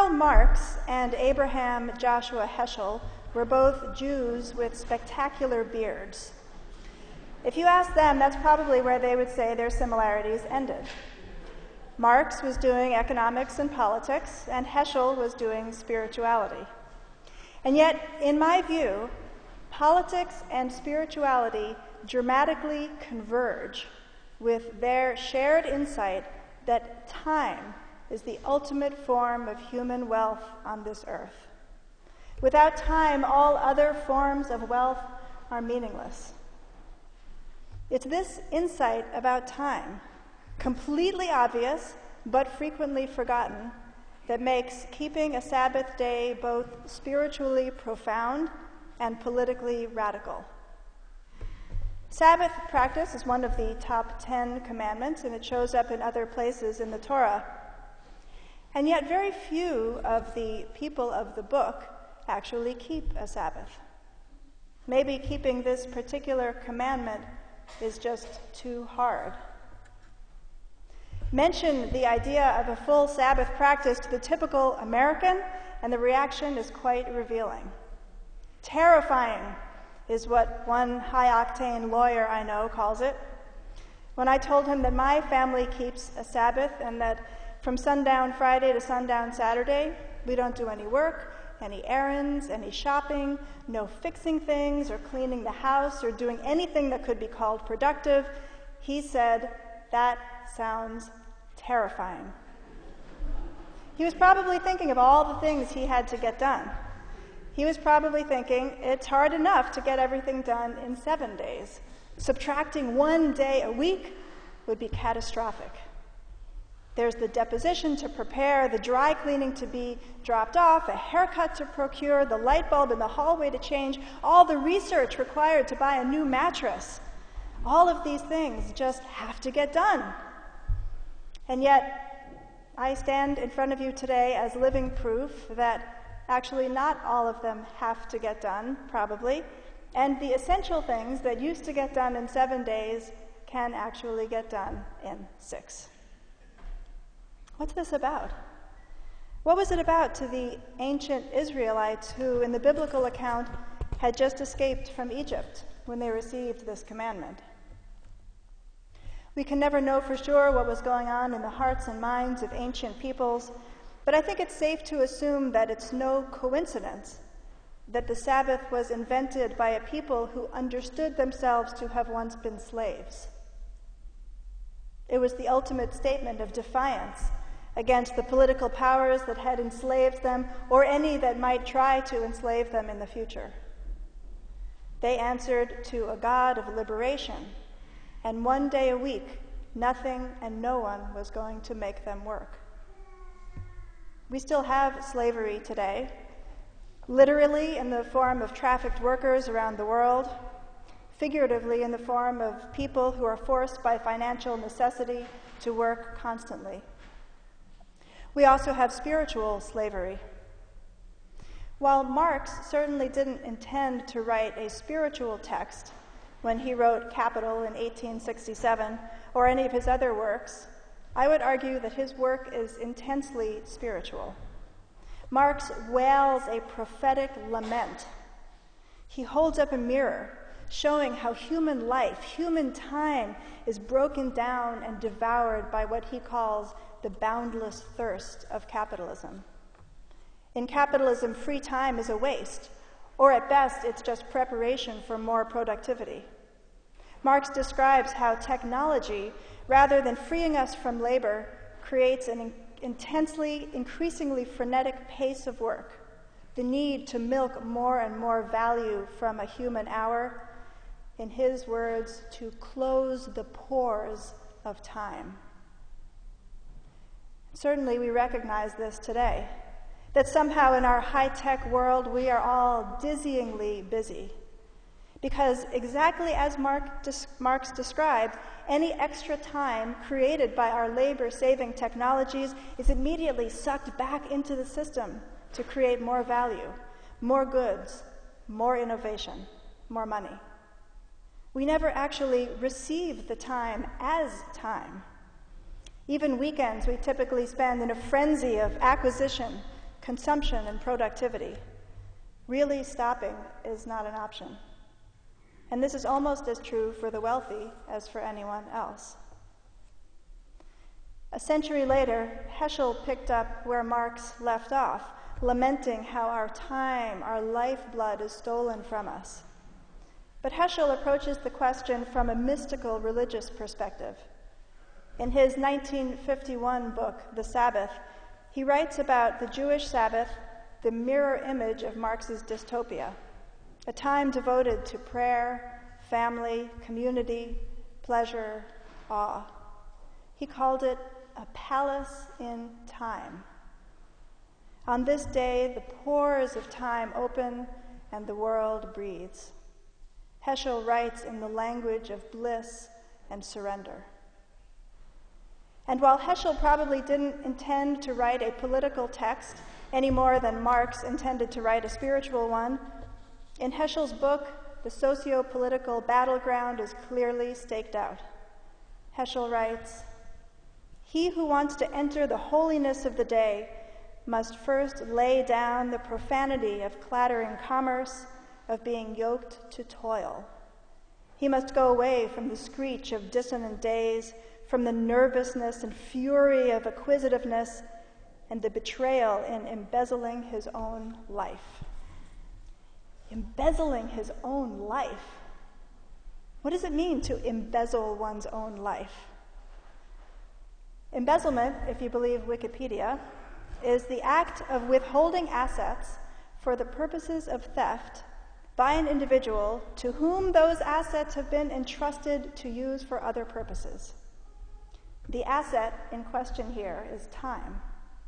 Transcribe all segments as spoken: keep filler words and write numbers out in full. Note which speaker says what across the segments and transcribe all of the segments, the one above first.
Speaker 1: Karl Marx and Abraham Joshua Heschel were both Jews with spectacular beards. If you ask them, that's probably where they would say their similarities ended. Marx was doing economics and politics, and Heschel was doing spirituality. And yet, in my view, politics and spirituality dramatically converge with their shared insight that time is the ultimate form of human wealth on this earth. Without time, all other forms of wealth are meaningless. It's this insight about time, completely obvious but frequently forgotten, that makes keeping a Sabbath day both spiritually profound and politically radical. Sabbath practice is one of the top ten commandments, and it shows up in other places in the Torah. And yet very few of the people of the book actually keep a Sabbath. Maybe keeping this particular commandment is just too hard. Mention the idea of a full Sabbath practice to the typical American, and the reaction is quite revealing. Terrifying is what one high-octane lawyer I know calls it. When I told him that my family keeps a Sabbath and that from sundown Friday to sundown Saturday, we don't do any work, any errands, any shopping, no fixing things or cleaning the house or doing anything that could be called productive, he said, "That sounds terrifying." He was probably thinking of all the things he had to get done. He was probably thinking, it's hard enough to get everything done in seven days. Subtracting one day a week would be catastrophic. There's the deposition to prepare, the dry cleaning to be dropped off, a haircut to procure, the light bulb in the hallway to change, all the research required to buy a new mattress. All of these things just have to get done. And yet, I stand in front of you today as living proof that actually not all of them have to get done, probably, and the essential things that used to get done in seven days can actually get done in six. What's this about? What was it about to the ancient Israelites who, in the biblical account, had just escaped from Egypt when they received this commandment? We can never know for sure what was going on in the hearts and minds of ancient peoples, but I think it's safe to assume that it's no coincidence that the Sabbath was invented by a people who understood themselves to have once been slaves. It was the ultimate statement of defiance against the political powers that had enslaved them or any that might try to enslave them in the future. They answered to a God of liberation, and one day a week, nothing and no one was going to make them work. We still have slavery today, literally in the form of trafficked workers around the world, figuratively in the form of people who are forced by financial necessity to work constantly. We also have spiritual slavery. While Marx certainly didn't intend to write a spiritual text when he wrote Capital in eighteen sixty-seven or any of his other works, I would argue that his work is intensely spiritual. Marx wails a prophetic lament. He holds up a mirror, showing how human life, human time, is broken down and devoured by what he calls the boundless thirst of capitalism. In capitalism, free time is a waste, or at best, it's just preparation for more productivity. Marx describes how technology, rather than freeing us from labor, creates an in- intensely, increasingly frenetic pace of work, the need to milk more and more value from a human hour, in his words, to close the pores of time. Certainly we recognize this today, that somehow in our high-tech world we are all dizzyingly busy. Because exactly as Mark des- Marx described, any extra time created by our labor-saving technologies is immediately sucked back into the system to create more value, more goods, more innovation, more money. We never actually receive the time as time. Even weekends we typically spend in a frenzy of acquisition, consumption and productivity. Really stopping is not an option. And this is almost as true for the wealthy as for anyone else. A century later, Heschel picked up where Marx left off, lamenting how our time, our lifeblood is stolen from us. But Heschel approaches the question from a mystical religious perspective. In his nineteen fifty-one book, The Sabbath, he writes about the Jewish Sabbath, the mirror image of Marx's dystopia, a time devoted to prayer, family, community, pleasure, awe. He called it a palace in time. On this day, the pores of time open and the world breathes. Heschel writes in the language of bliss and surrender. And while Heschel probably didn't intend to write a political text any more than Marx intended to write a spiritual one, in Heschel's book, the socio-political battleground is clearly staked out. Heschel writes, "He who wants to enter the holiness of the day must first lay down the profanity of clattering commerce, of being yoked to toil. He must go away from the screech of dissonant days, from the nervousness and fury of acquisitiveness, and the betrayal in embezzling his own life." Embezzling his own life. What does it mean to embezzle one's own life? Embezzlement, if you believe Wikipedia, is the act of withholding assets for the purposes of theft by an individual to whom those assets have been entrusted to use for other purposes. The asset in question here is time.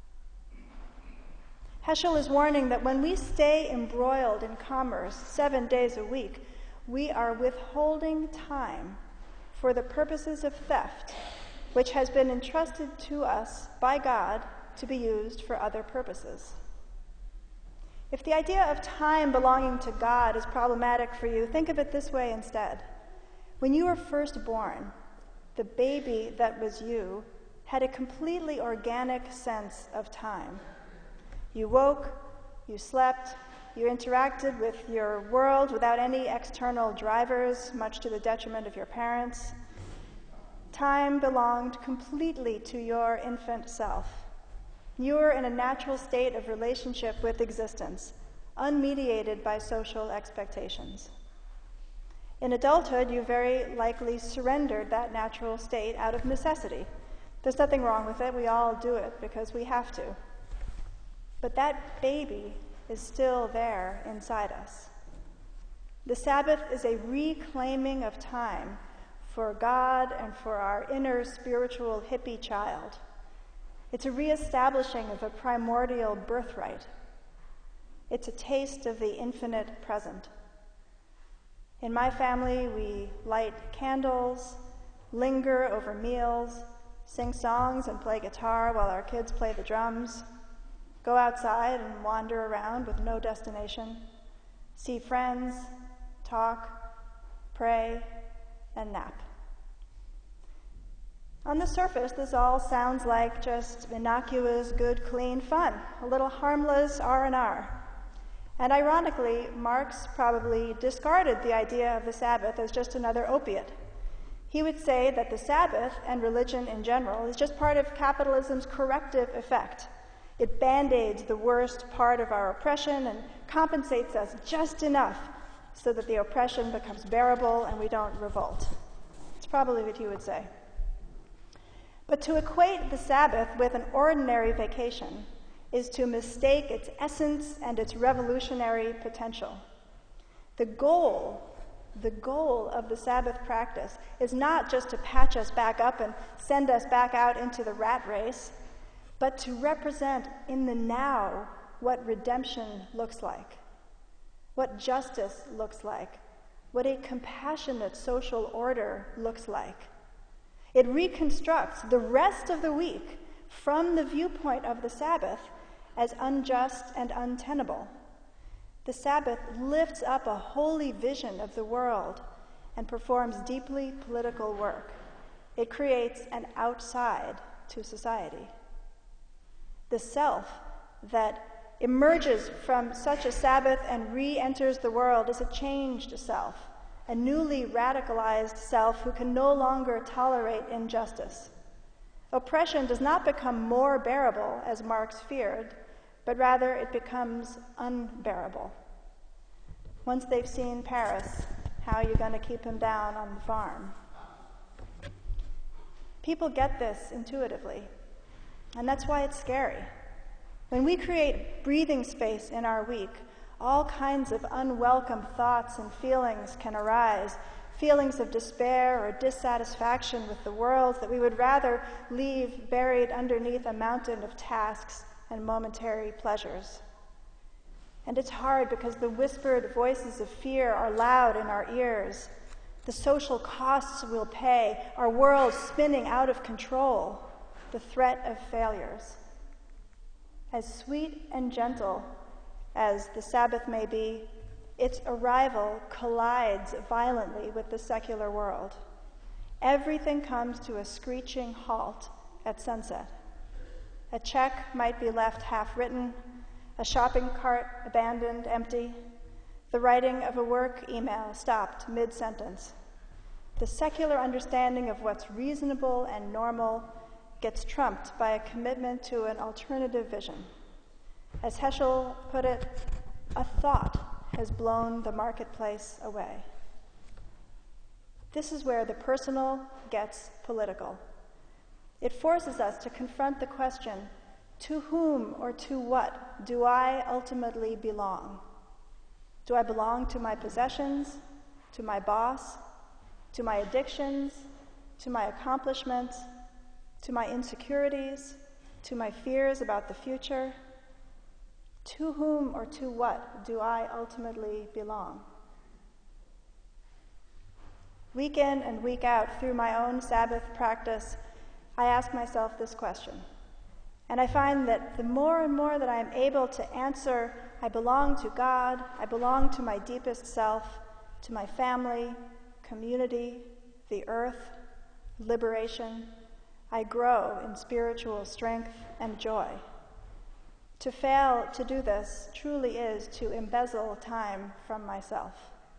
Speaker 1: Heschel is warning that when we stay embroiled in commerce seven days a week, we are withholding time for the purposes of theft, which has been entrusted to us by God to be used for other purposes. If the idea of time belonging to God is problematic for you, think of it this way instead. When you were first born, the baby that was you had a completely organic sense of time. You woke, you slept, you interacted with your world without any external drivers, much to the detriment of your parents. Time belonged completely to your infant self. You were in a natural state of relationship with existence, unmediated by social expectations. In adulthood, you very likely surrendered that natural state out of necessity. There's nothing wrong with it. We all do it because we have to. But that baby is still there inside us. The Sabbath is a reclaiming of time for God and for our inner spiritual hippie child. It's a reestablishing of a primordial birthright. It's a taste of the infinite present. In my family, we light candles, linger over meals, sing songs and play guitar while our kids play the drums, go outside and wander around with no destination, see friends, talk, pray, and nap. On the surface, this all sounds like just innocuous, good, clean fun, a little harmless R and R. And ironically, Marx probably discarded the idea of the Sabbath as just another opiate. He would say that the Sabbath, and religion in general, is just part of capitalism's corrective effect. It band-aids the worst part of our oppression and compensates us just enough so that the oppression becomes bearable and we don't revolt. It's probably what he would say. But to equate the Sabbath with an ordinary vacation is to mistake its essence and its revolutionary potential. The goal, the goal of the Sabbath practice is not just to patch us back up and send us back out into the rat race, but to represent in the now what redemption looks like, what justice looks like, what a compassionate social order looks like. It reconstructs the rest of the week from the viewpoint of the Sabbath as unjust and untenable. The Sabbath lifts up a holy vision of the world and performs deeply political work. It creates an outside to society. The self that emerges from such a Sabbath and re-enters the world is a changed self, a newly radicalized self who can no longer tolerate injustice. Oppression does not become more bearable, as Marx feared, but rather it becomes unbearable. Once they've seen Paris, how are you going to keep him down on the farm? People get this intuitively, and that's why it's scary. When we create breathing space in our week, all kinds of unwelcome thoughts and feelings can arise, feelings of despair or dissatisfaction with the world that we would rather leave buried underneath a mountain of tasks and momentary pleasures. And it's hard because the whispered voices of fear are loud in our ears. The social costs we'll pay, our world spinning out of control, the threat of failures. As sweet and gentle as the Sabbath may be, its arrival collides violently with the secular world. Everything comes to a screeching halt at sunset. A check might be left half-written, a shopping cart abandoned empty, the writing of a work email stopped mid-sentence. The secular understanding of what's reasonable and normal gets trumped by a commitment to an alternative vision. As Heschel put it, a thought has blown the marketplace away. This is where the personal gets political. It forces us to confront the question, to whom or to what do I ultimately belong? Do I belong to my possessions, to my boss, to my addictions, to my accomplishments, to my insecurities, to my fears about the future? To whom or to what do I ultimately belong? Week in and week out, through my own Sabbath practice, I ask myself this question. And I find that the more and more that I am able to answer, I belong to God, I belong to my deepest self, to my family, community, the earth, liberation, I grow in spiritual strength and joy. To fail to do this truly is to embezzle time from myself.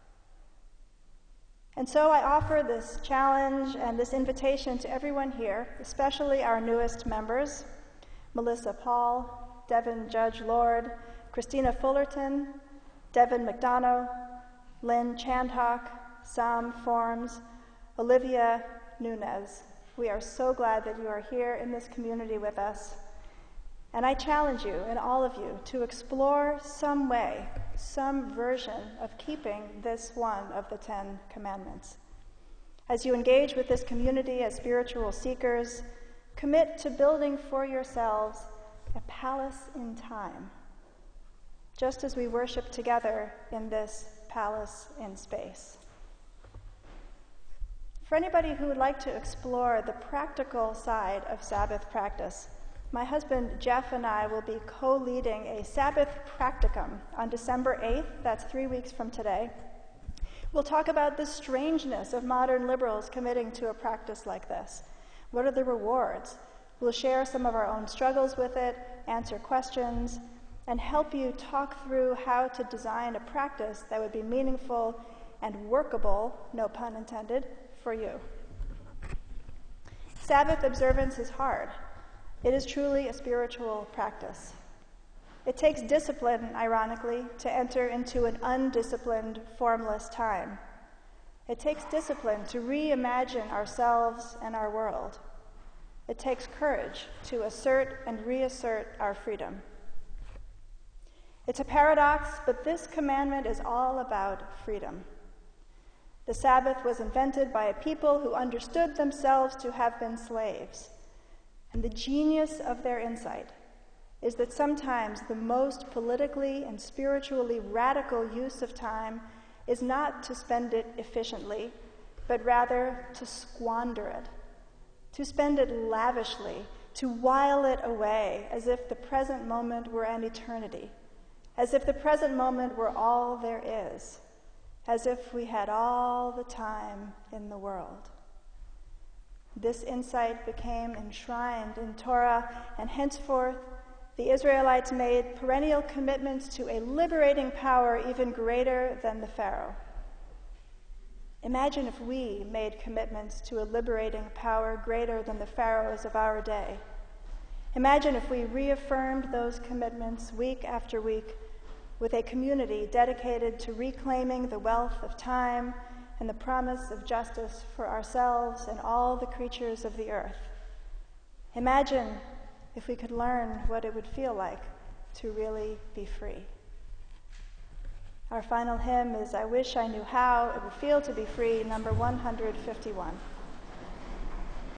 Speaker 1: And so I offer this challenge and this invitation to everyone here, especially our newest members, Melissa Paul, Devin Judge Lord, Christina Fullerton, Devin McDonough, Lynn Chandhawk, Sam Forms, Olivia Nunez. We are so glad that you are here in this community with us. And I challenge you and all of you to explore some way, some version of keeping this one of the Ten Commandments. As you engage with this community as spiritual seekers, commit to building for yourselves a palace in time, just as we worship together in this palace in space. For anybody who would like to explore the practical side of Sabbath practice, my husband Jeff and I will be co-leading a Sabbath practicum on December eighth, that's three weeks from today. We'll talk about the strangeness of modern liberals committing to a practice like this. What are the rewards? We'll share some of our own struggles with it, answer questions, and help you talk through how to design a practice that would be meaningful and workable, no pun intended, for you. Sabbath observance is hard. It is truly a spiritual practice. It takes discipline, ironically, to enter into an undisciplined, formless time. It takes discipline to reimagine ourselves and our world. It takes courage to assert and reassert our freedom. It's a paradox, but this commandment is all about freedom. The Sabbath was invented by a people who understood themselves to have been slaves. And the genius of their insight is that sometimes the most politically and spiritually radical use of time is not to spend it efficiently, but rather to squander it, to spend it lavishly, to while it away as if the present moment were an eternity, as if the present moment were all there is, as if we had all the time in the world. This insight became enshrined in Torah, and henceforth, the Israelites made perennial commitments to a liberating power even greater than the Pharaoh. Imagine if we made commitments to a liberating power greater than the pharaohs of our day. Imagine if we reaffirmed those commitments week after week with a community dedicated to reclaiming the wealth of time and the promise of justice for ourselves and all the creatures of the earth. Imagine if we could learn what it would feel like to really be free. Our final hymn is I Wish I Knew How It Would Feel to Be Free, number one hundred fifty-one.